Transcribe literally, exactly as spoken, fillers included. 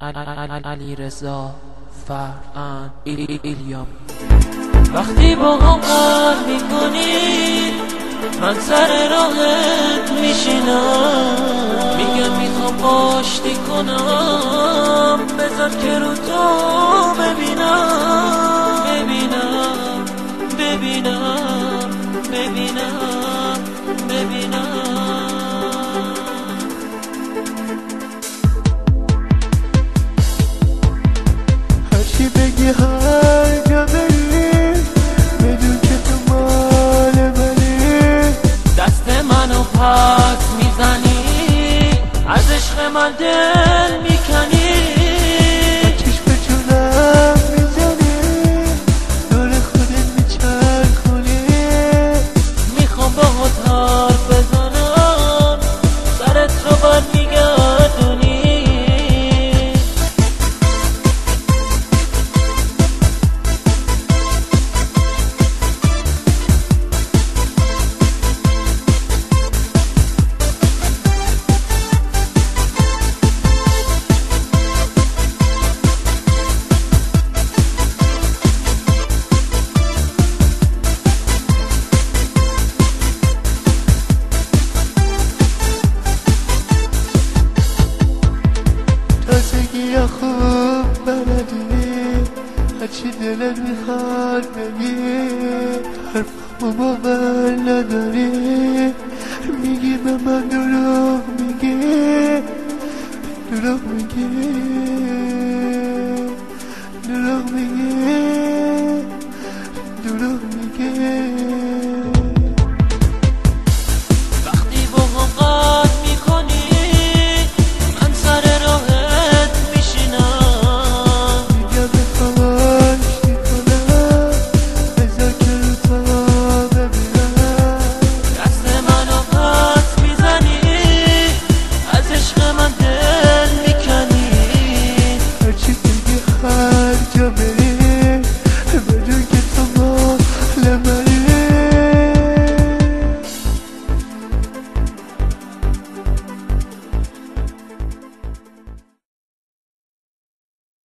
علیرضا فرهاد ایلیامی. وقتی با هم قهر میکنی من سر راهت میشینم، میگم میخوام آشتی کنم، بذار که رو تو ببینم ببینم ببینم ببینم ببینم هرچی بگی هر جا بری بدون که تو مال منی، دست منو پس میزنی، از عشق من دل میکنی، با چشم جونم میزنی، دور خودت میچرخونی، میخوام باهات حرف بزنم، سرت رو بر میگردونی. تازگی خوب بلدی، هرچی دلت میخواد بگی، حرفمو باور نداری، میگی به من دروغ میگی، دروغ میگی.